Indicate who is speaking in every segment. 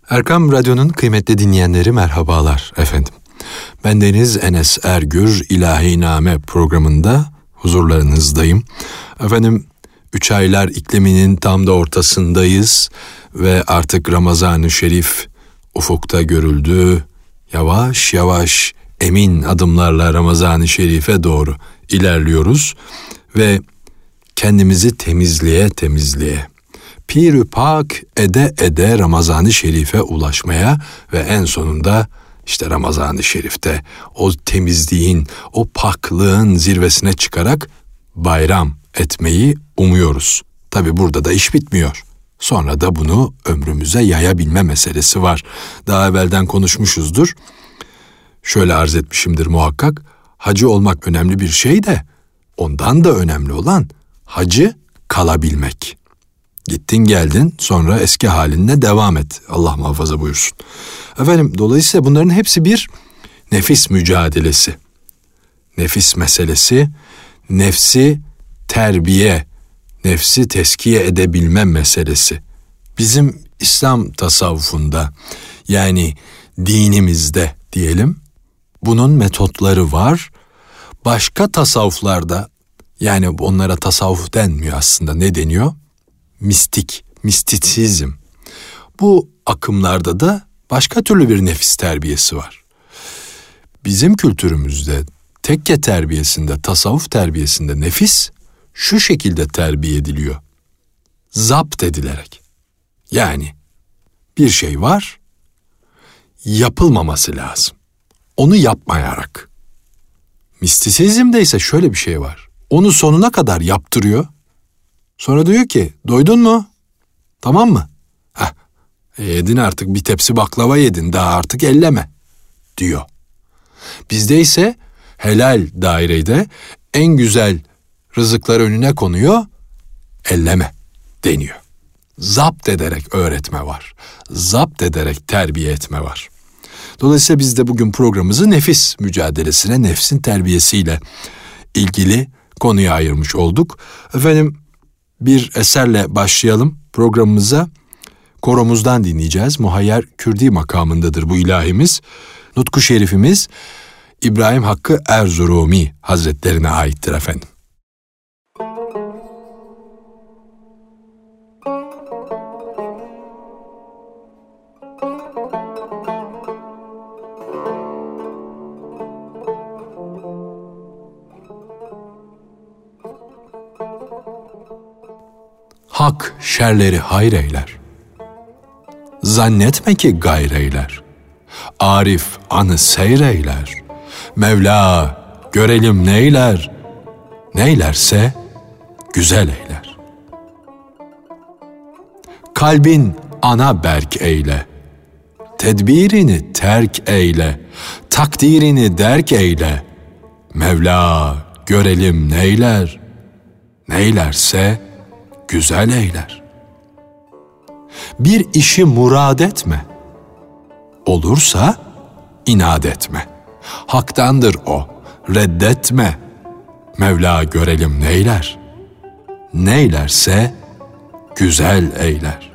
Speaker 1: Erkam Radyo'nun kıymetli dinleyenleri merhabalar efendim. Bendeniz Enes Ergür İlahiname programında huzurlarınızdayım. Efendim 3 aylar ikliminin tam da ortasındayız ve artık Ramazan-ı Şerif ufukta görüldü. Yavaş yavaş emin adımlarla Ramazan-ı Şerif'e doğru ilerliyoruz ve kendimizi temizleye pir-ü pak ede Ramazan-ı Şerif'e ulaşmaya ve en sonunda işte Ramazan-ı Şerif'te o temizliğin, o paklığın zirvesine çıkarak bayram etmeyi umuyoruz. Tabi burada da iş bitmiyor. Sonra da bunu ömrümüze yayabilme meselesi var. Daha evvelden konuşmuşuzdur. Şöyle arz etmişimdir muhakkak. Hacı olmak önemli bir şey de ondan da önemli olan hacı kalabilmek. Gittin geldin sonra eski haline devam et. Allah muhafaza buyursun. Efendim dolayısıyla bunların hepsi bir nefis mücadelesi. Nefis meselesi, nefsi terbiye, nefsi teskiye edebilme meselesi. Bizim İslam tasavvufunda yani dinimizde diyelim bunun metotları var. Başka tasavvuflarda yani onlara tasavvuf denmiyor aslında, ne deniyor? Mistisizm. Bu akımlarda da başka türlü bir nefis terbiyesi var. Bizim kültürümüzde tekke terbiyesinde, tasavvuf terbiyesinde nefis şu şekilde terbiye ediliyor. Zapt edilerek. Yani bir şey var, yapılmaması lazım. Onu yapmayarak. Mistisizmde ise şöyle bir şey var. Onu sonuna kadar yaptırıyor. Sonra diyor ki, doydun mu? Tamam mı? Yedin artık, bir tepsi baklava yedin, daha artık elleme diyor. Bizde ise helal dairede en güzel rızıklar önüne konuyor, elleme deniyor. Zapt ederek öğretme var. Zapt ederek terbiye etme var. Dolayısıyla biz de bugün programımızı nefis mücadelesine, nefsin terbiyesiyle ilgili konuya ayırmış olduk. Efendim bir eserle başlayalım programımıza. Koromuzdan dinleyeceğiz. Muhayyer Kürdi makamındadır bu ilahimiz. Nutku şerifimiz İbrahim Hakkı Erzurumi Hazretlerine aittir efendim. Hak şerleri hayreyler. Zannetme ki gayreyler. Arif anı seyreyler. Mevla görelim neyler. Neylerse güzel eyler. Kalbin ana berk eyle. Tedbirini terk eyle. Takdirini derk eyle. Mevla görelim neyler. Neylerse güzel eyler. Bir işi murad etme. Olursa inat etme. Haktandır o, reddetme. Mevla görelim neyler. Neylerse güzel eyler.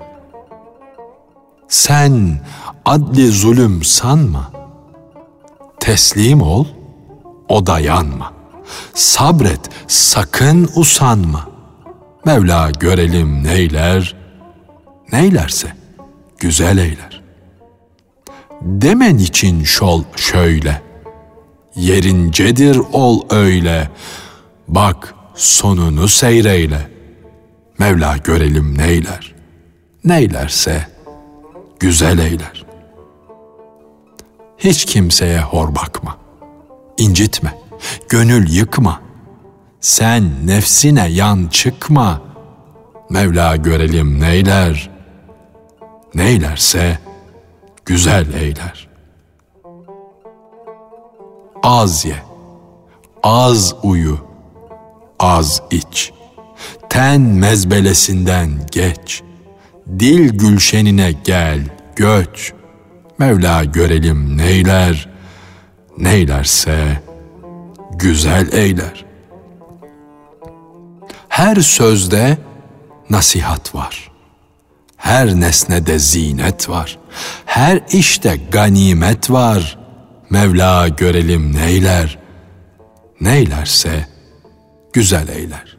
Speaker 1: Sen adli zulüm sanma. Teslim ol, o da yanma. Sabret, sakın usanma. Mevla görelim neyler, neylerse güzel eyler. Demen için şol şöyle, yerincedir ol öyle. Bak sonunu seyreyle. Mevla görelim neyler, neylerse güzel eyler. Hiç kimseye hor bakma, incitme, gönül yıkma. Sen nefsine yan çıkma. Mevla görelim neyler. Neylerse güzel eyler. Az ye, az uyu, az iç. Ten mezbelesinden geç. Dil gülşenine gel, göç. Mevla görelim neyler. Neylerse güzel eyler. Her sözde nasihat var. Her nesnede zinet var, her işte ganimet var. Mevla görelim neyler, neylerse güzel eyler.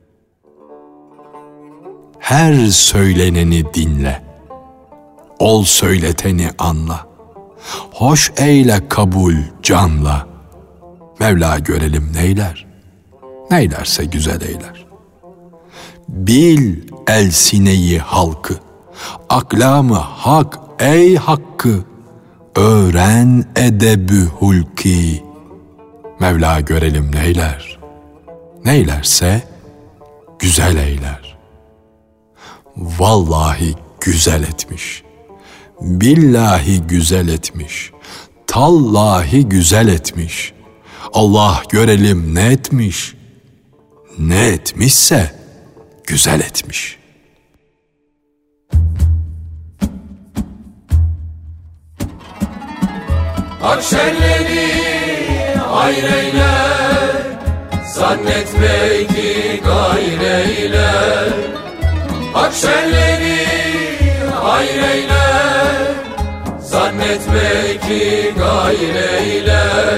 Speaker 1: Her söyleneni dinle, ol söyleteni anla. Hoş eyle kabul canla, Mevla görelim neyler, neylerse güzel eyler. Bil elsineyi halkı, aklamı hak ey hakkı, öğren edebü hulki, Mevla görelim neyler, neylerse güzel eyler. Vallahi güzel etmiş, billahi güzel etmiş, tallahi güzel etmiş. Allah görelim ne etmiş, ne etmişse güzel etmiş.
Speaker 2: Hak şerleri hayreyler, zannetme ki gayreyler. Hak şerleri hayreyler, zannetme ki gayreyler.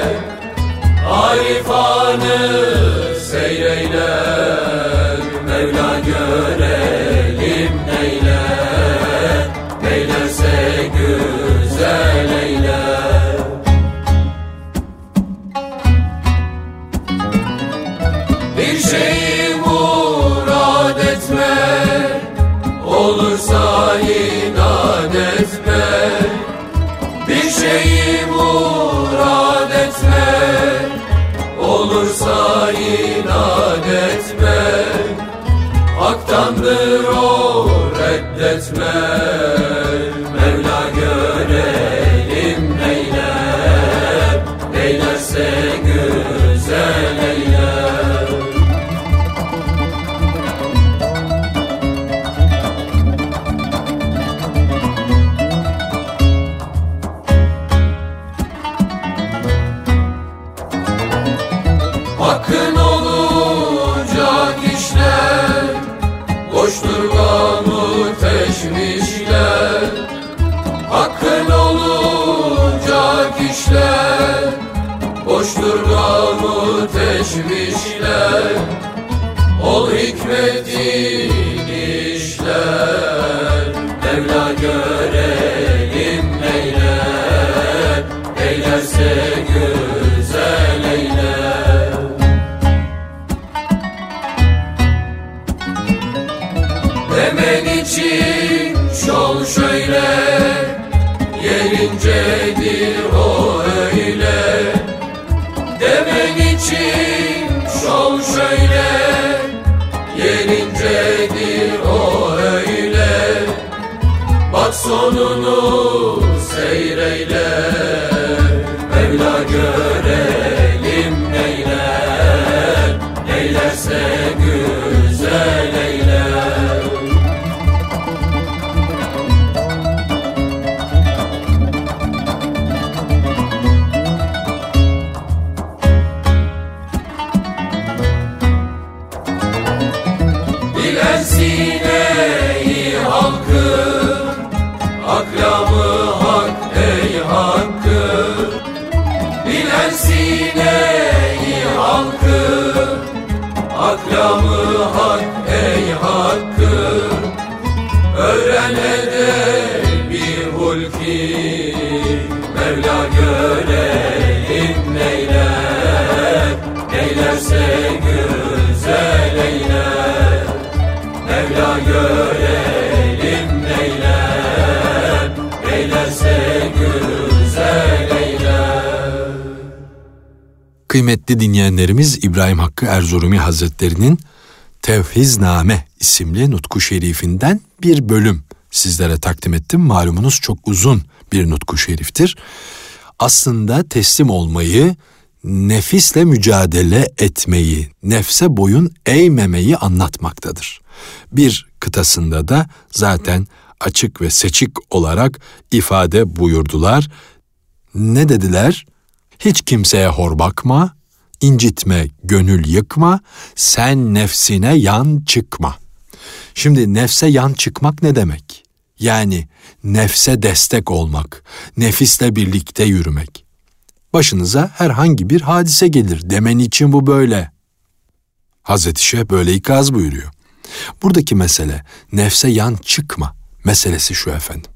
Speaker 2: Arifanı seyreyler, Mevla görelim neyler, neylerse güzel eyler. Bir şeyi murad etme, olursa inat etme. Bir şeyi murad etme, olursa inat etme. Haktandır o reddetme, Mevla görelim neyler, neylerse güzel eyler. Hakkın olacak işler, boştur gamı teşvişler. Hakkın olacak işler, boştur gamı teşvişler. Ol hikmetin işler, Mevla görelim neyler, neylerse güzel eyler. Demen için şol şöyle, yerincedir o öyle. Demen için şol şöyle, yerincedir o öyle. Bak sonunu seyreyle, Mevla görelim neyler, neylerse güzel eyler. Bilen sineyi halkı, aklamı hak ey hakkı. Bilen sineyi halkı, aklamı hak ey hakkı. Öğren edebi hulki, Mevla görelim neyler, neylerse güzel eyler. Mevla görelim neyler, neylerse güzel eyler.
Speaker 1: Kıymetli dinleyenlerimiz, İbrahim Hakkı Erzurumi Hazretleri'nin Tevhizname isimli nutku şerifinden bir bölüm sizlere takdim ettim. Malumunuz çok uzun bir nutku şeriftir. Aslında teslim olmayı, nefisle mücadele etmeyi, nefse boyun eğmemeyi anlatmaktadır. Bir kıtasında da zaten açık ve seçik olarak ifade buyurdular. Ne dediler? Hiç kimseye hor bakma, incitme, gönül yıkma, sen nefsine yan çıkma. Şimdi nefse yan çıkmak ne demek? Yani nefse destek olmak, nefisle birlikte yürümek. Başınıza herhangi bir hadise gelir. Demen için bu böyle. Hazreti Şeyh böyle ikaz buyuruyor. Buradaki mesele nefse yan çıkma meselesi şu efendim.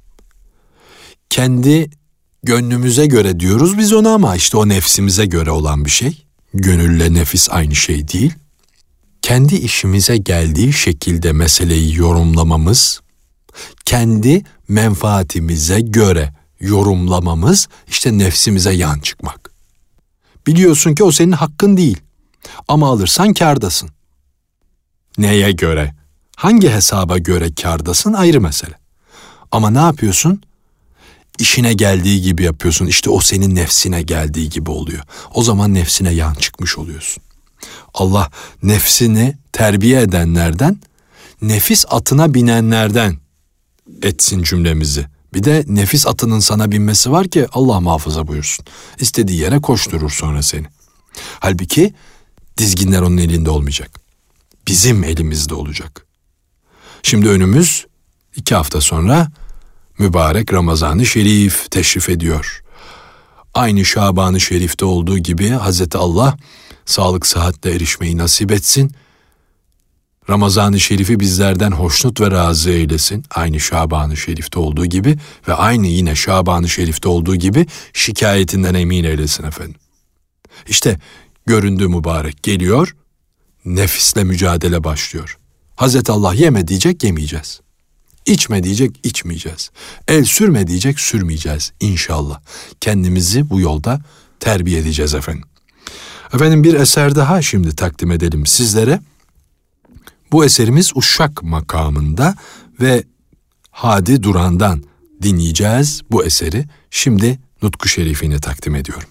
Speaker 1: Kendi gönlümüze göre diyoruz biz ona ama işte o nefsimize göre olan bir şey. Gönülle nefis aynı şey değil. Kendi işimize geldiği şekilde meseleyi yorumlamamız, kendi menfaatimize göre yorumlamamız işte nefsimize yan çıkmak. Biliyorsun ki o senin hakkın değil ama alırsan kârdasın. Neye göre, hangi hesaba göre kârdasın ayrı mesele. Ama ne yapıyorsun? İşine geldiği gibi yapıyorsun. İşte o senin nefsine geldiği gibi oluyor. O zaman nefsine yan çıkmış oluyorsun. Allah nefsini terbiye edenlerden, nefis atına binenlerden etsin cümlemizi. Bir de nefis atının sana binmesi var ki Allah muhafaza buyursun. İstediği yere koşturur sonra seni. Halbuki dizginler onun elinde olmayacak. Bizim elimizde olacak. Şimdi önümüz 2 hafta sonra mübarek Ramazan-ı Şerif teşrif ediyor. Aynı Şaban-ı Şerif'te olduğu gibi Hazreti Allah sağlık sıhhatle erişmeyi nasip etsin. Ramazan-ı Şerif'i bizlerden hoşnut ve razı eylesin. Aynı Şaban-ı Şerif'te olduğu gibi ve aynı yine Şaban-ı Şerif'te olduğu gibi şikayetinden emin eylesin efendim. İşte göründü mübarek geliyor, nefisle mücadele başlıyor. Hazreti Allah yeme diyecek, yemeyeceğiz. İçme diyecek, içmeyeceğiz. El sürme diyecek, sürmeyeceğiz inşallah. Kendimizi bu yolda terbiye edeceğiz efendim. Efendim bir eser daha şimdi takdim edelim sizlere. Bu eserimiz Uşşak makamında ve Hadi Duran'dan dinleyeceğiz bu eseri. Şimdi Nutku Şerifini takdim ediyorum.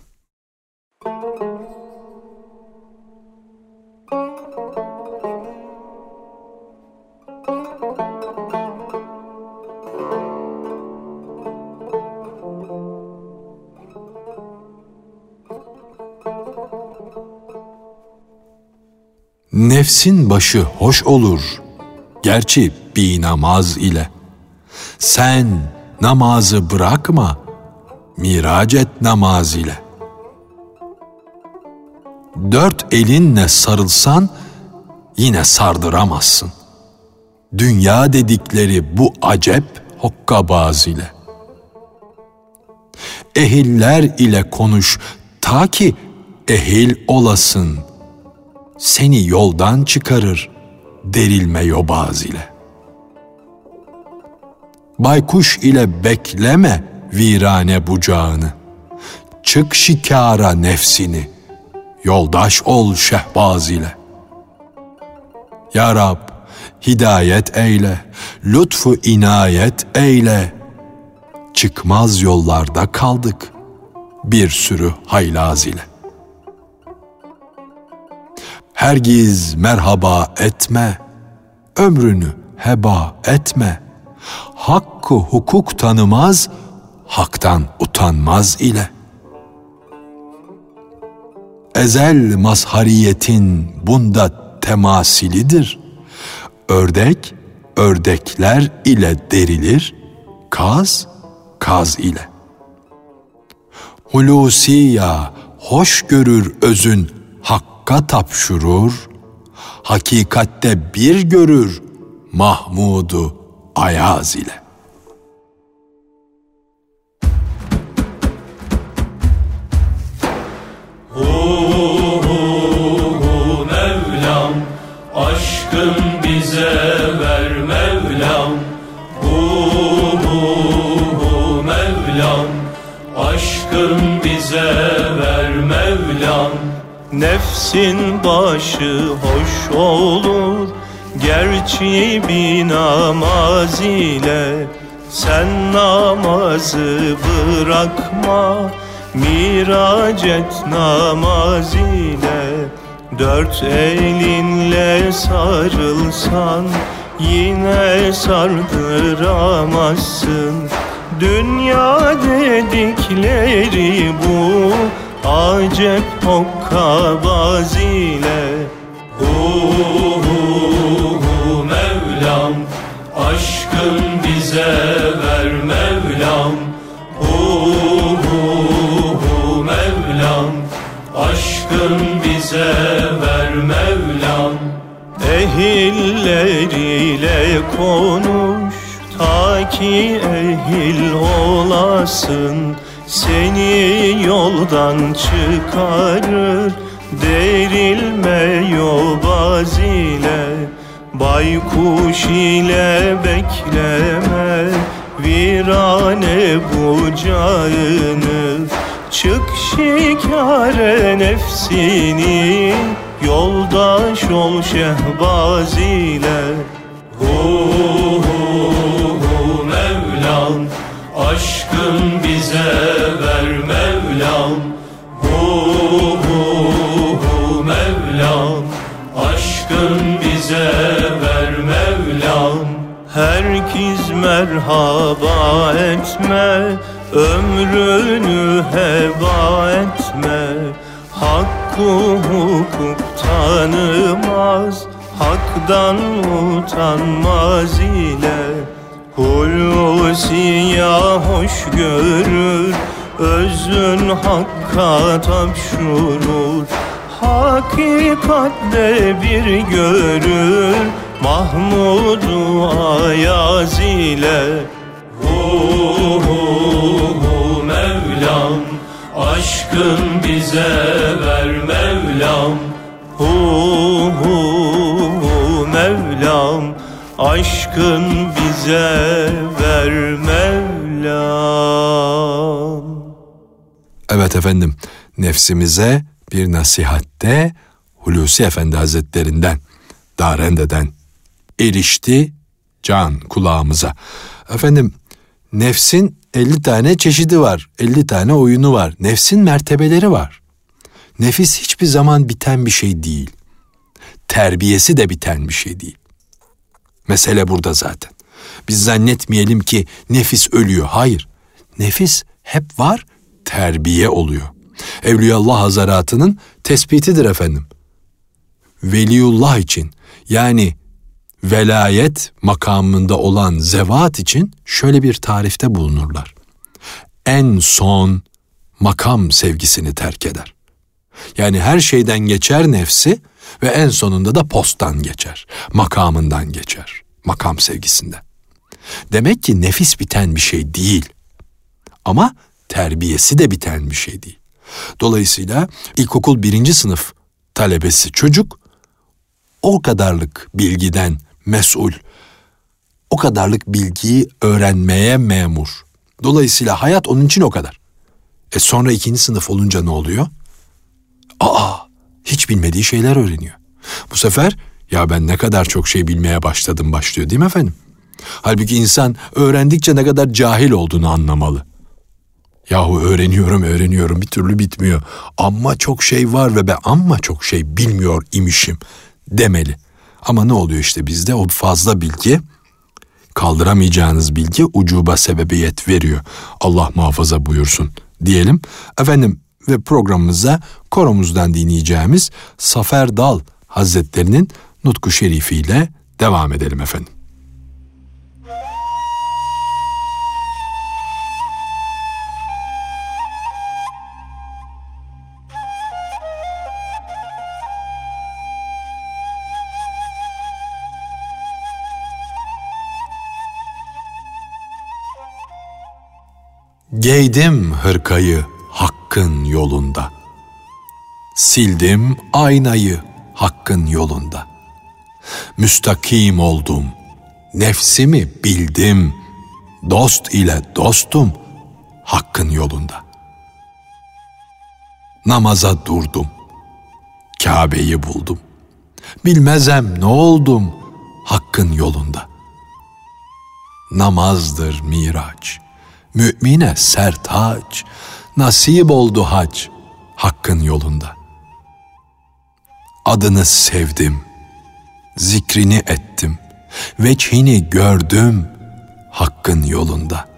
Speaker 1: Nefsin başı hoş olur, gerçi bir namaz ile. Sen namazı bırakma, mirac et namaz ile. 4 elinle sarılsan, yine sardıramazsın. Dünya dedikleri bu acep hokkabaz ile. Ehiller ile konuş, ta ki ehil olasın. Seni yoldan çıkarır derilme yobaz ile. Baykuş ile bekleme virane bucağını. Çık şikara nefsini, yoldaş ol şehbaz ile. Ya Rab, hidayet eyle, lütfu inayet eyle. Çıkmaz yollarda kaldık bir sürü haylaz ile. Hergiz merhaba etme, ömrünü heba etme. Hakkı hukuk tanımaz, haktan utanmaz ile. Ezel mazhariyetin bunda temasilidir. Ördek, ördekler ile derilir, kaz, kaz ile. Hulusiya hoş görür özün, Hakka tapşurur, hakikatte bir görür Mahmud'u Ayaz ile.
Speaker 2: Mevlam, aşkın bize ver Mevlam. Mevlam, aşkın bize ver Mevlam.
Speaker 3: Nefsin başı hoş olur, gerçi bir namaz ile. Sen namazı bırakma, mirac et namaz ile. 4 elinle sarılsan, yine sardıramazsın. Dünya dedikleri bu acep hokkabaz ile.
Speaker 2: Mevlam, aşkın bize bize ver Mevlam. Mevlam, aşkın bize ver Mevlam.
Speaker 3: Ehilleriyle konuş ta ki ehil olasın, seni yoldan çıkarır derilme yobaz ile. Baykuş ile bekleme virane bucağını, çık şikare nefsini, yoldaş ol şehbaz ile.
Speaker 2: Mevlam, aşkın bize ver Mevlam. Mevlam, aşkın bize ver Mevlam.
Speaker 3: Herkes merhaba etme, ömrünü heba etme. Hakkı hukuk tanımaz, haktan utanmaz ile. Hulusiya hoş görür, özün hakka tapşurur. Hakikatle bir görür, Mahmud-u Ayaz ile.
Speaker 2: Mevlam, aşkın bize ver Mevlam.
Speaker 3: Mevlam, aşkın bize ver Mevlam.
Speaker 1: Evet efendim, nefsimize bir nasihatte Hulusi Efendi Hazretlerinden, Darende'den erişti can kulağımıza. Efendim, nefsin 50 tane çeşidi var, 50 tane oyunu var. Nefsin mertebeleri var. Nefis hiçbir zaman biten bir şey değil. Terbiyesi de biten bir şey değil. Mesele burada zaten. Biz zannetmeyelim ki nefis ölüyor. Hayır. Nefis hep var, terbiye oluyor. Evliyaullah Hazaratının tespitidir efendim. Veliullah için, yani velayet makamında olan zevat için şöyle bir tarifte bulunurlar. En son makam sevgisini terk eder. Yani her şeyden geçer nefsi ve en sonunda da posttan geçer, makamından geçer, makam sevgisinden. Demek ki nefis biten bir şey değil. Ama terbiyesi de biten bir şey değil. Dolayısıyla ilkokul 1. sınıf talebesi çocuk o kadarlık bilgiden mesul, o kadarlık bilgiyi öğrenmeye memur. Dolayısıyla hayat onun için o kadar. Sonra 2. sınıf olunca ne oluyor? Hiç bilmediği şeyler öğreniyor. Bu sefer ya ben ne kadar çok şey bilmeye başladım başlıyor, değil mi efendim? Halbuki insan öğrendikçe ne kadar cahil olduğunu anlamalı. Yahu öğreniyorum bir türlü bitmiyor. Amma çok şey var ve ben amma çok şey bilmiyor imişim demeli. Ama ne oluyor işte bizde o fazla bilgi, kaldıramayacağınız bilgi ucuba sebebiyet veriyor. Allah muhafaza buyursun diyelim. Efendim ve programımıza koromuzdan dinleyeceğimiz Zafer Dal Hazretlerinin nutku şerifiyle devam edelim efendim. Giydim hırkayı Hakk'ın yolunda, sildim aynayı Hakk'ın yolunda. Müstakim oldum, nefsimi bildim, dost ile dostum Hakk'ın yolunda. Namaza durdum, Kabe'yi buldum, bilmezem ne oldum Hakk'ın yolunda. Namazdır miraç, mümine sertaç, nasip oldu hac Hakk'ın yolunda. Adını sevdim, zikrini ettim, veçhini gördüm Hakk'ın yolunda.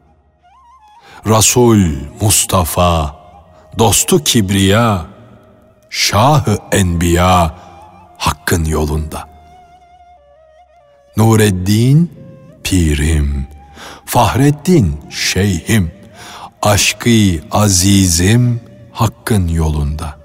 Speaker 1: Resul Mustafa, dostu kibriya, Şah-ı Enbiya Hakk'ın yolunda. Nureddin pirim, Fahrettin şeyhim, aşkı azizim Hakk'ın yolunda.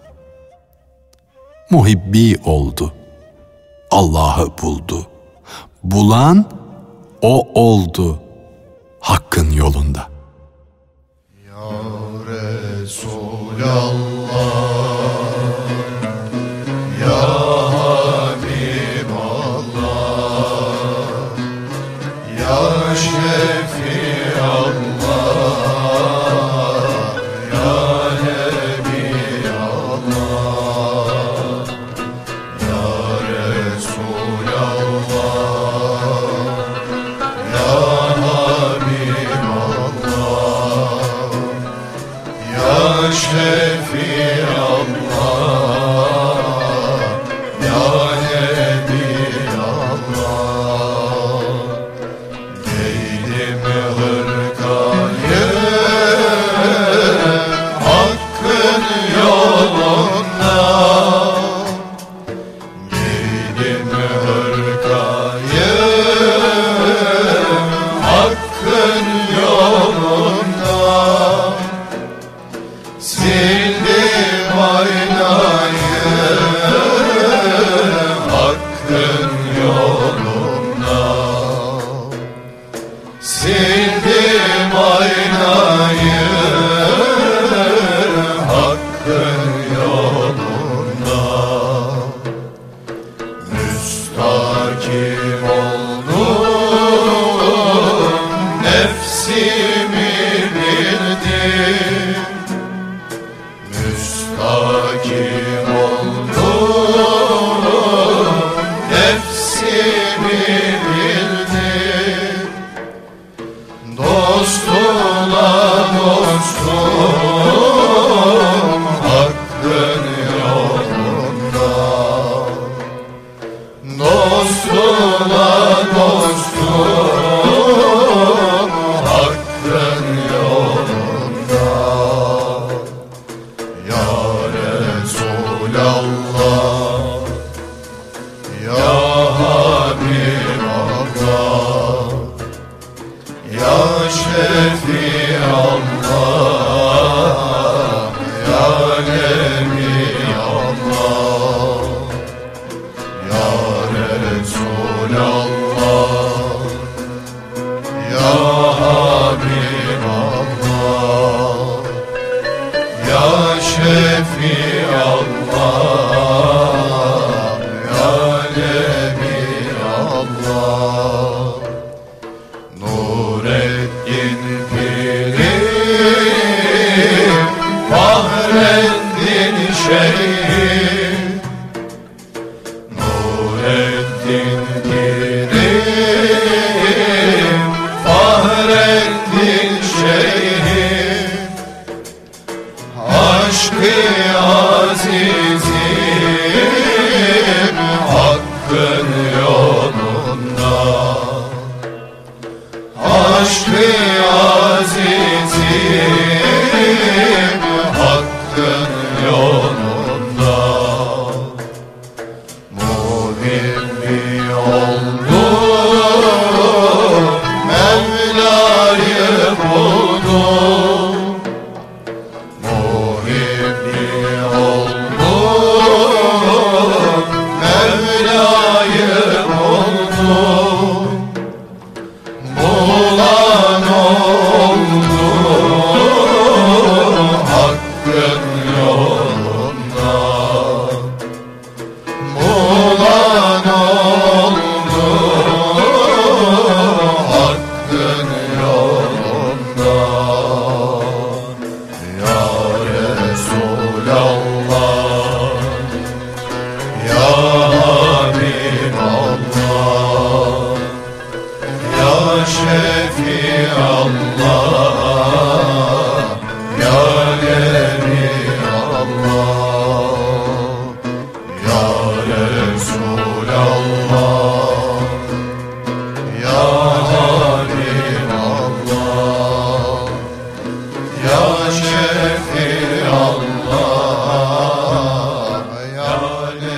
Speaker 1: Muhibbi oldu, Allah'ı buldu. Bulan o oldu Hakk'ın yolunda.
Speaker 4: Ya Resulallah, Ya Habiballah, Ya Şefiallah, Ya Nebiallah, Ya Resulallah, Ya Habiballah, Ya Şefiallah, Ya Nebiallah. Giydim hırkayı Hakk'ın yolunda, giydim hırkayı Hakk'ın yolunda, sildim aynayı Hakk'ın yolunda, sildim aynayı Hakk'ın yolunda. Müstakim oldum, nefsimi bildim. Müstakim oldum, nefsimi bildim. Dostuna dostum Hakk'ın yolunda, dostuna dostum Hakk'ın yolunda. Ya Resulallah, Ya Habiballah, Ya Şefiallah, Ya Nebiallah, Ya Resulallah, Ya Habiballah, Ya Şefiallah, Ya Nebiallah. Nureddin Pirim, Fahreddin Şeyhim, Nureddin Pirim, Fahreddin Şeyhim, aşkı azizim Hakk'ın yolunda, aşkı azizim Hakk'ın yolunda. Muhibbi oldum, Mevla'yı buldum. Muhibbi oldum, Mevla'yı buldum. Bulan oldu Hakk'ın yolunda, bulan oldu Hakk'ın yolunda. Ya Resulallah, Ya Habiballah, Ya Şefiallah, Ya Nebiallah, Ya Resulallah, Ya Habiballah, Ya Şefiallah, Ya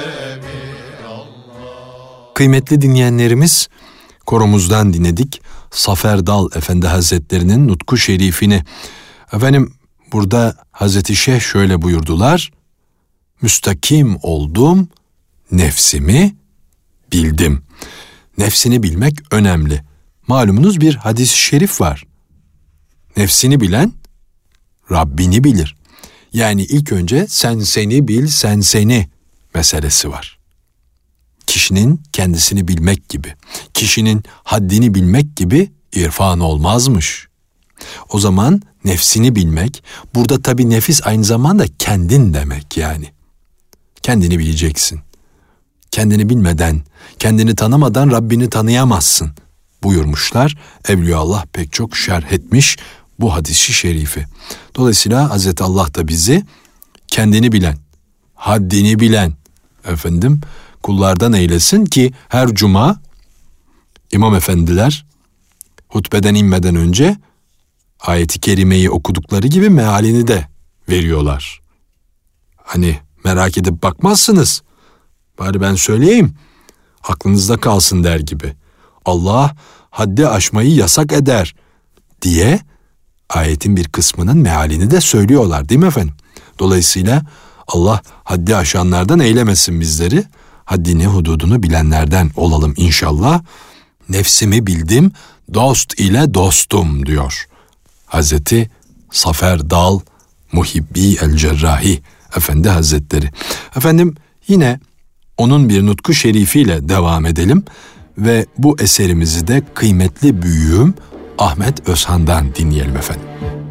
Speaker 4: Nebiallah.
Speaker 1: Kıymetli dinleyenlerimiz, koromuzdan dinledik. Zafer Dal Efendi Hazretlerinin nutku şerifini. Efendim burada Hazreti Şeyh şöyle buyurdular. Müstakim oldum, nefsimi bildim. Nefsini bilmek önemli. Malumunuz bir hadis-i şerif var. Nefsini bilen Rabbini bilir. Yani ilk önce sen seni bil, sen seni meselesi var. Kişinin kendisini bilmek gibi, kişinin haddini bilmek gibi irfan olmazmış. O zaman nefsini bilmek, burada tabii nefis aynı zamanda kendin demek yani. Kendini bileceksin. Kendini bilmeden, kendini tanımadan Rabbini tanıyamazsın buyurmuşlar. Evliyaullah pek çok şerh etmiş bu hadis-i şerifi. Dolayısıyla Hazreti Allah da bizi kendini bilen, haddini bilen kullardan eylesin ki her cuma imam efendiler hutbeden inmeden önce ayeti kerimeyi okudukları gibi mealini de veriyorlar. Hani merak edip bakmazsınız. Bari ben söyleyeyim, aklınızda kalsın der gibi. Allah haddi aşmayı yasak eder diye ayetin bir kısmının mealini de söylüyorlar değil mi efendim? Dolayısıyla Allah haddi aşanlardan eylemesin bizleri. Haddini, hududunu bilenlerden olalım inşallah. Nefsimi bildim, dost ile dostum diyor Hazreti Zafer Dal Muhibbi el-Cerrahi Efendi Hazretleri. Efendim yine onun bir nutku şerifiyle devam edelim ve bu eserimizi de kıymetli büyüğüm Ahmet Özhan'dan dinleyelim efendim.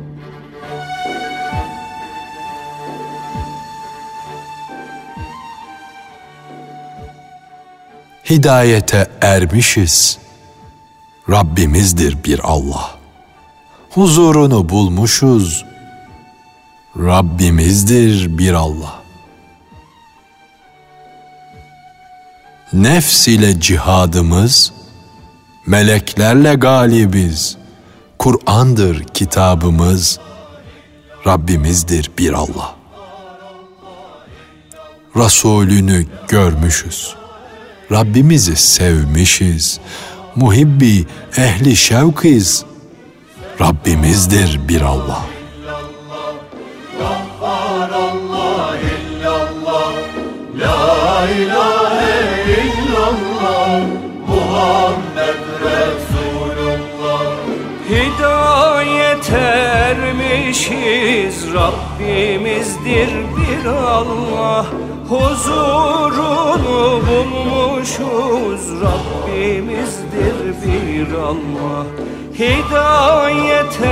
Speaker 1: Hidayete ermişiz, Rabbimizdir bir Allah. Huzurunu bulmuşuz, Rabbimizdir bir Allah. Nefs ile cihadımız, meleklerle galibiz. Kur'an'dır kitabımız, Rabbimizdir bir Allah. Resulünü görmüşüz, Rabbimizi sevmişiz. Muhibbi ehli şevkiz, Rabbimizdir bir Allah.
Speaker 2: La ilahe illallah Muhammed Resulullah. Hidayet ermişiz, Rabbimizdir bir Allah. Huzurunu bulmuşuz, Rabbimizdir bir Allah. Hidayet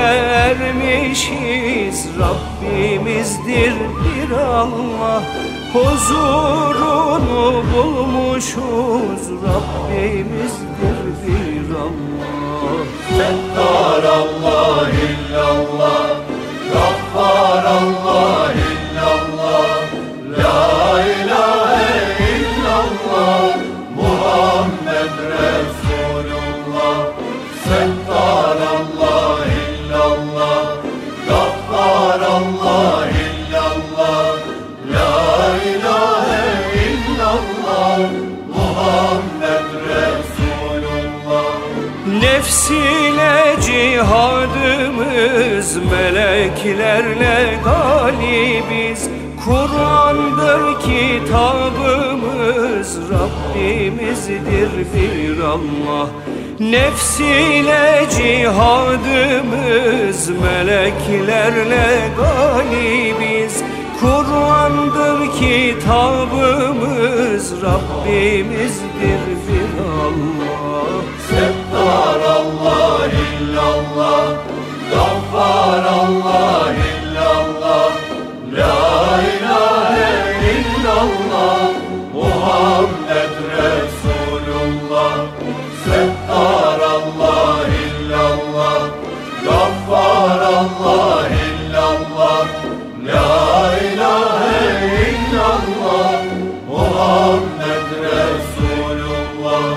Speaker 2: ermişiz, Rabbimizdir bir Allah. Huzurunu bulmuşuz, Rabbimizdir bir Allah. Settar Allah illallah, Gaffar Allah illallah, La ilahe illallah Muhammed Resulullah. Settar Allah illallah, Gaffar Allah illallah, La ilahe illallah Muhammed Resulullah. Nefsiyle cihadımız, meleklerle galibiz. Kur'an'dır kitabımız, Rabbimizdir bir Allah. Nefsiyle cihadımız, meleklerle galibiz. Kur'an'dır kitabımız, Rabbimizdir bir Allah. Settar Allah illallah, Gaffar Allah illallah, La ilahe illallah Muhammed Resulullah. Settar Allah illallah, Gaffar Allah illallah, La ilahe illallah Muhammed Resulullah.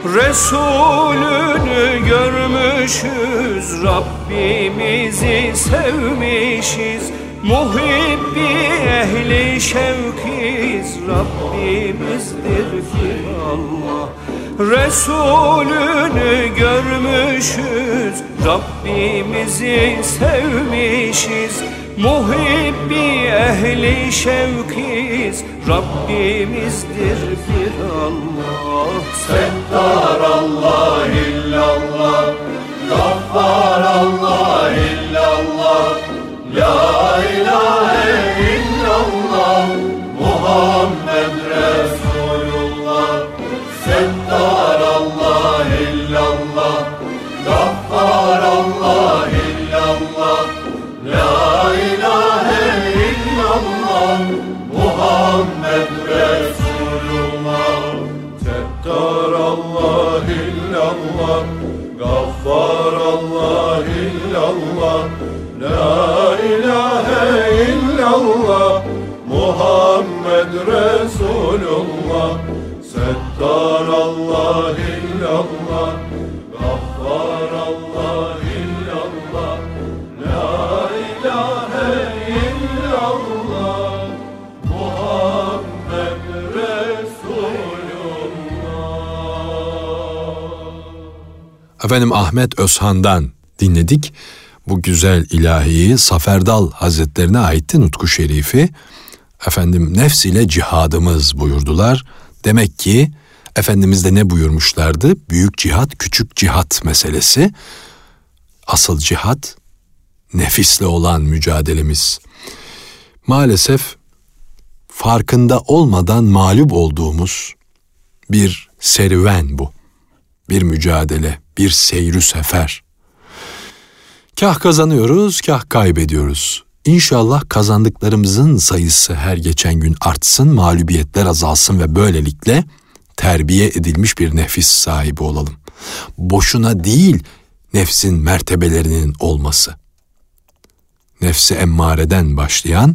Speaker 2: Resulünü görmüşüz, Rabbimizi sevmişiz. Muhibbi ehli şevkiz, Rabbimizdir bir Allah. Resulünü görmüşüz, Rabbimizi sevmişiz. Muhibbi ehli şevkiz, Rabbimizdir bir Allah.
Speaker 4: Settar Allah illallah, Gaffar Allah illallah, La ilahe illallah, Muhammed Resulullah. Settar Allah illallah, Gaffar Allah illallah, La ilahe illallah, Muhammed Resulullah. Settar Allah illallah, Gaffar Allah illallah, La ilahe illallah, Muhammed Resulullah. Settar Allah illallah, Gaffar Allah illallah, La ilahe illallah, Muhammed Resulullah.
Speaker 1: Efendim Ahmet Özhan'dan dinledik. Bu güzel ilahiyi Saferdal Hazretlerine aitti Nutku Şerifi. Efendim nefs ile cihadımız buyurdular. Demek ki Efendimiz de ne buyurmuşlardı? Büyük cihat, küçük cihat meselesi. Asıl cihat nefisle olan mücadelemiz. Maalesef farkında olmadan mağlup olduğumuz bir serüven bu. Bir mücadele, bir seyri sefer. Kah kazanıyoruz, kah kaybediyoruz. İnşallah kazandıklarımızın sayısı her geçen gün artsın, mağlubiyetler azalsın ve böylelikle terbiye edilmiş bir nefis sahibi olalım. Boşuna değil nefsin mertebelerinin olması. Nefsi emmareden başlayan,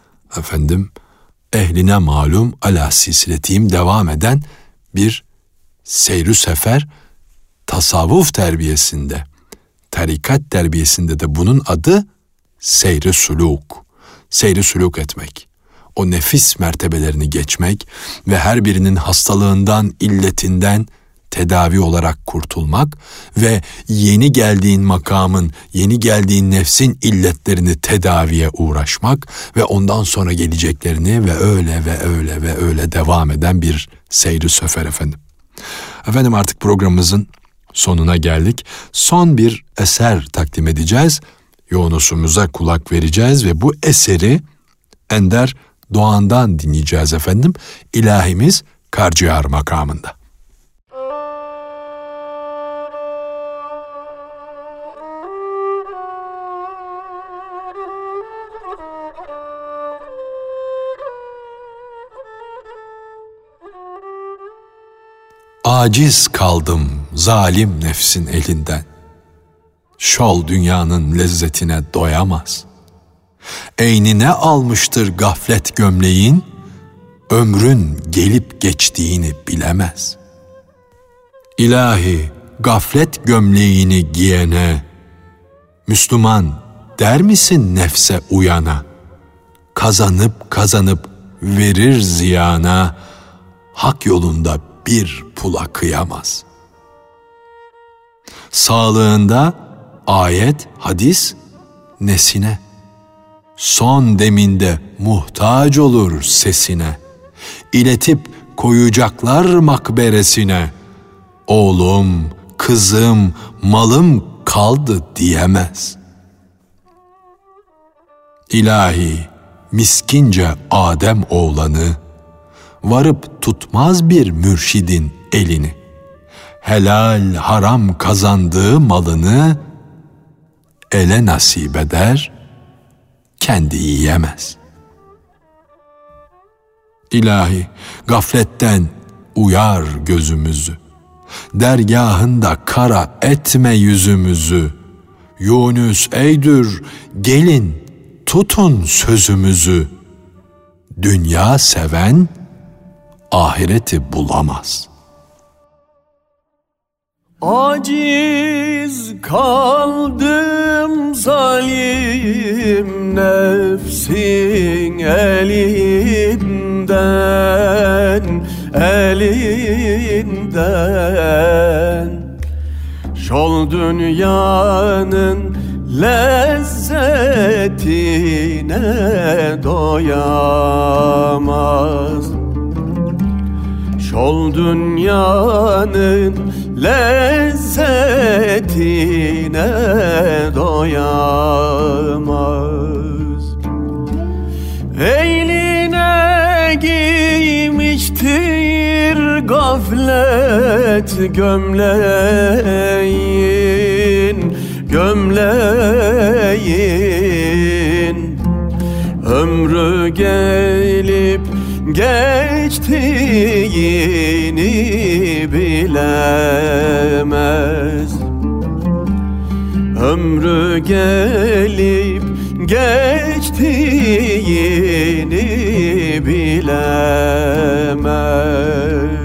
Speaker 1: ehline malum ala silsiletihim devam eden bir seyri sefer, tasavvuf terbiyesinde, tarikat terbiyesinde de bunun adı seyri suluk. Seyri suluk etmek. O nefis mertebelerini geçmek ve her birinin hastalığından, illetinden tedavi olarak kurtulmak ve yeni geldiğin makamın, yeni geldiğin nefsin illetlerini tedaviye uğraşmak ve ondan sonra geleceklerini ve öyle devam eden bir seyri sefer efendim. Efendim artık programımızın sonuna geldik. Son bir eser takdim edeceğiz. Yunus'umuza kulak vereceğiz ve bu eseri Ender Doğan'dan dinleyeceğiz efendim. İlahimiz Karciğer makamında. Aciz kaldım zalim nefsin elinden. Şol dünyanın lezzetine doyamaz. Eynine almıştır gaflet gömleğin, ömrün gelip geçtiğini bilemez. İlahi gaflet gömleğini giyene, Müslüman der misin nefse uyana? Kazanıp verir ziyana, hak yolunda bir pula kıyamaz. Sağlığında ayet, hadis nesine? Son deminde muhtaç olur sesine. İletip koyacaklar makberesine. Oğlum, kızım, malım kaldı diyemez. İlahi miskince Adem oğlanı varıp tutmaz bir mürşidin elini. Helal haram kazandığı malını ele nasip eder, kendi yiyemez. İlahi gafletten uyar gözümüzü, dergahında kara etme yüzümüzü. Yunus eydür, gelin tutun sözümüzü. Dünya seven ahireti bulamaz.
Speaker 2: Aciz kaldım zalim nefsin elinden, elinden. elden. Şol dünyanın lezzetine doyamaz. Şol dünyanın lezzetine doyamaz. Eline giymiştir gaflet gömleğin, gömleğin. Ömrü gelip geçtiğini bilemez. Ömrü gelip geçtiğini bilemez.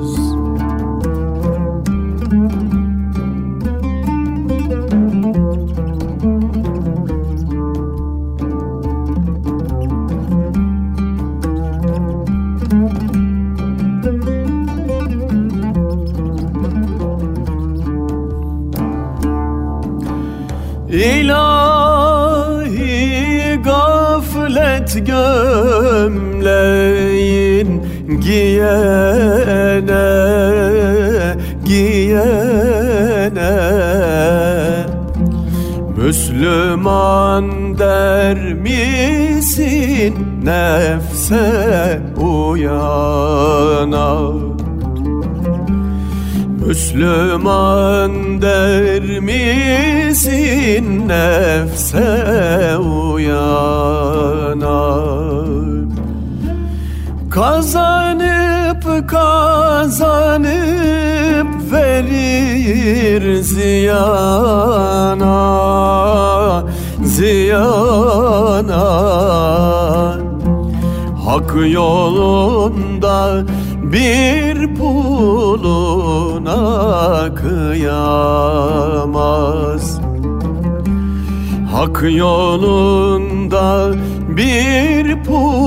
Speaker 2: İlahi gaflet gömleğin giyene, giyene. Müslüman der misin nefse uyana? Müslüman der misin nefse uyana? Kazanıp kazanıp verir ziyana, ziyana. Hak yolunda bir puluna kıyamaz. Hak yolunda bir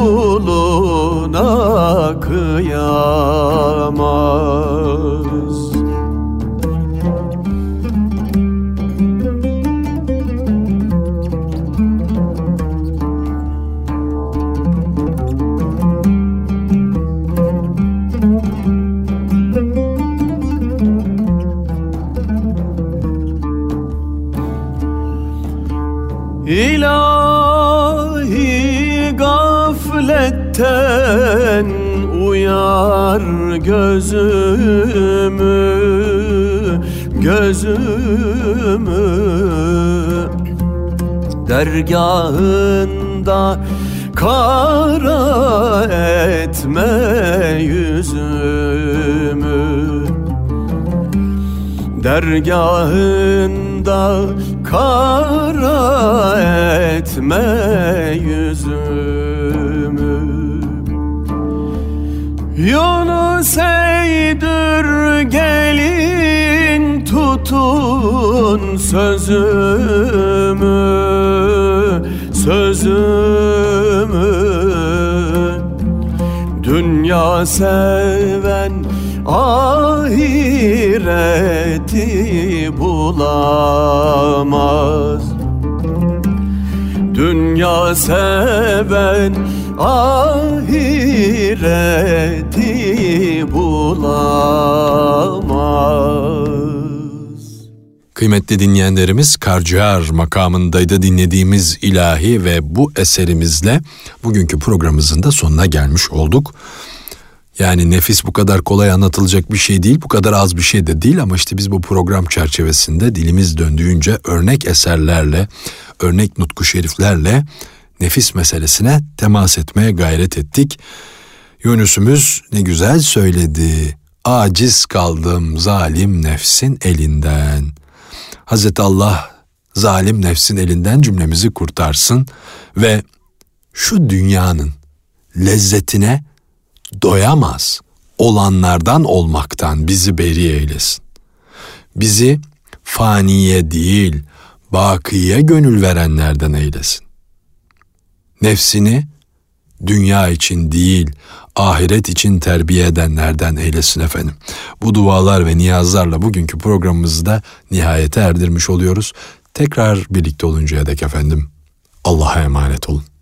Speaker 2: puluna kıyamaz. İlahi gafletten uyar gözümü, gözümü. Dergahında kara etme yüzümü. Dergahında kara etme yüzümü. Yunus Eydür gelin tutun sözümü, sözümü. Dünya seven ahireti bulamaz. Dünya seven ahireti bulamaz.
Speaker 1: Kıymetli dinleyenlerimiz, Karciğer makamındaydı dinlediğimiz ilahi ve bu eserimizle bugünkü programımızın da sonuna gelmiş olduk. Yani nefis bu kadar kolay anlatılacak bir şey değil, bu kadar az bir şey de değil ama işte biz bu program çerçevesinde dilimiz döndüğünce örnek eserlerle, örnek nutku şeriflerle nefis meselesine temas etmeye gayret ettik. Yunus'umuz ne güzel söyledi. Aciz kaldım zalim nefsin elinden. Hazreti Allah zalim nefsin elinden cümlemizi kurtarsın ve şu dünyanın lezzetine doyamaz olanlardan olmaktan bizi beri eylesin. Bizi faniye değil, bakiye gönül verenlerden eylesin. Nefsini dünya için değil, ahiret için terbiye edenlerden eylesin efendim. Bu dualar ve niyazlarla bugünkü programımızı da nihayete erdirmiş oluyoruz. Tekrar birlikte oluncaya dek efendim Allah'a emanet olun.